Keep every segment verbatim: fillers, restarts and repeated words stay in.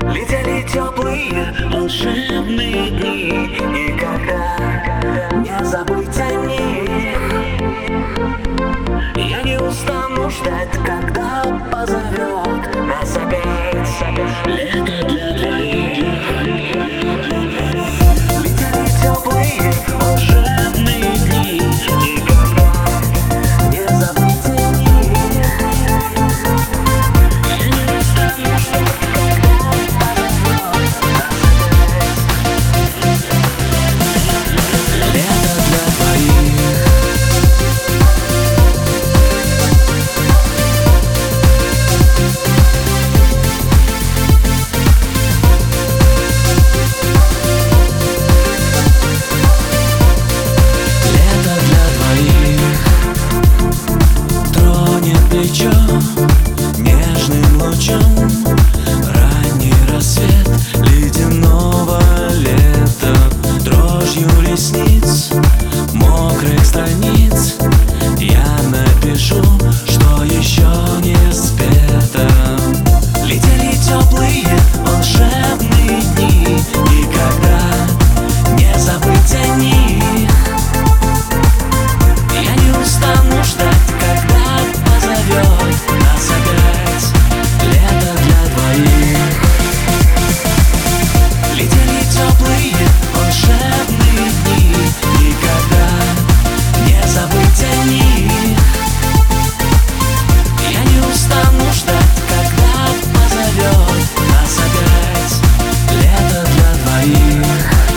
Летели теплые волшебные дни, никогда не забыть о них. Я не устану ждать, когда позовет нас опять лето для двоих. Летели теплые волшебные дни, никогда не забыть о них. Я не устану ждать, когда позовет нас опять лето для двоих. Плечо нежным лучом, ранний рассвет ледяного лета, дрожью ресниц, мокрых страниц я напишу, что еще не спето. Летели теплые волшебные дни, никогда не забыть о них. Я не устану ждать, когда нас опять лето для двоих. Летели теплые волшебные дни, никогда не забыть о них. Я не устану ждать, когда позовет нас опять лето для двоих.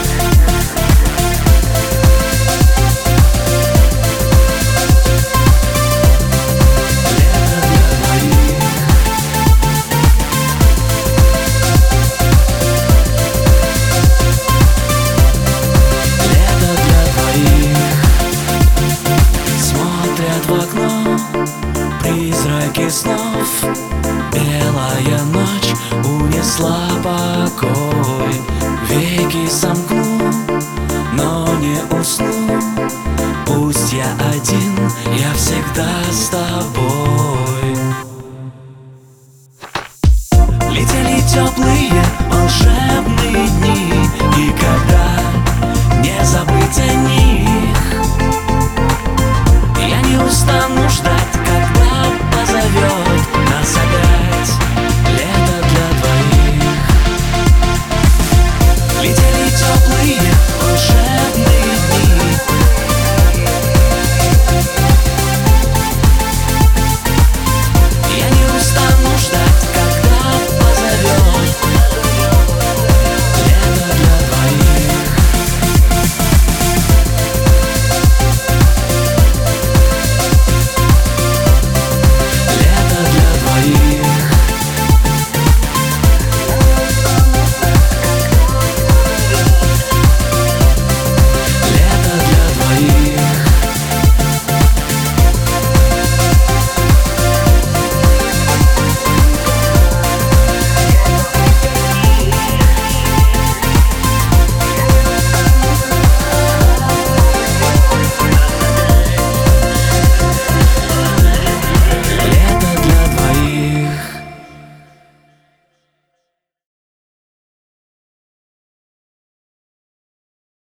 В окно призраки снов, белая ночь унесла покой. Веки сомкну, но не усну. Пусть я один, я всегда с тобой. Летели теплые волшебные дни, никогда не забыть о них. Я не устану ждать.